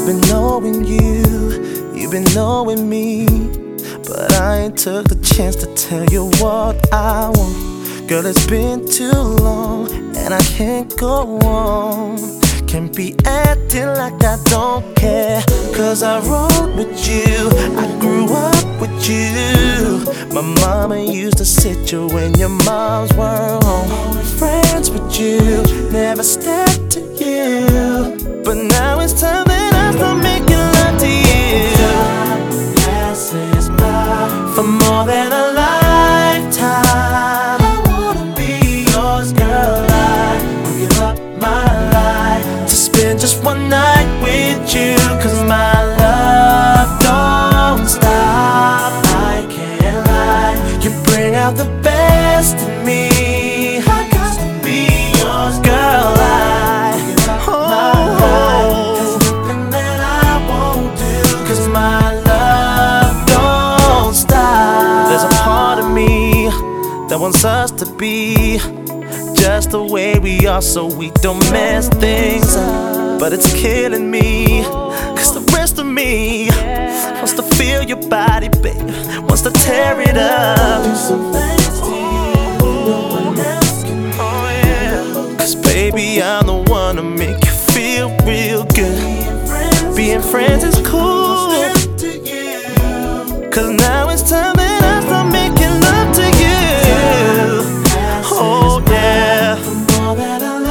I've been knowing you, you've been knowing me, but I ain't took the chance to tell you what I want. Girl, it's been too long, and I can't go on. Can't be acting like I don't care, cause I rode with you, I grew up with you. My mama used to sit you when your moms were home. Friends with you, never stepped to you, but now it's time that I start making love to you. Time passes by for more than a lifetime. I wanna be yours, girl. I give up my life to spend just one night with you, cause my love don't stop. I can't lie, you bring out the best in me. I got to be yours, girl. I give up my life, there's nothing that I won't do, cause my love don't stop. There's a part of me that wants us to be just the way we are, so we don't mess things up. But it's killing me, cause the rest of me wants to feel your body, babe, wants to tear it up. Do some things to you no one else can do. Oh yeah, cause baby, I'm the one to make you feel real good. Being friends is cool, cause now it's time that I start making love to you. Oh yeah, for more than a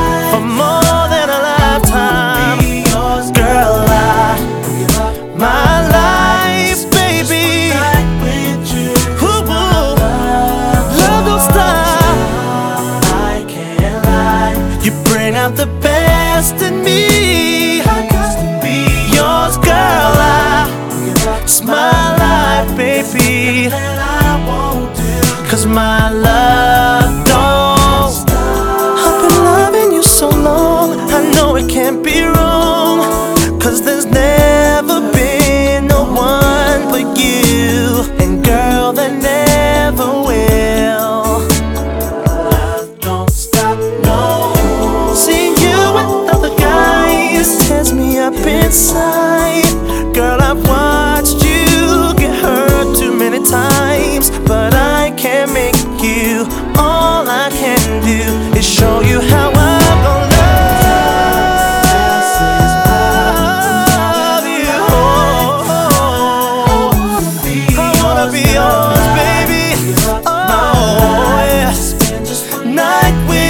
lifetime, girl, I give up my life, baby. Ooh, love don't stop. I can't lie, you bring out the best in me. I got to be yours, girl. It's my life, baby, cause my love don't stop. I've been loving you so long, I know it can't be wrong, cause there's never been no one but you, and girl, there never will. Love don't stop, no. Seeing you with other guys tears me up inside. Girl, I've watched you get hurt too many times, but I can't make you. All I can do is show you how I'm gonna love you. I wanna be yours, baby. Oh yeah, night with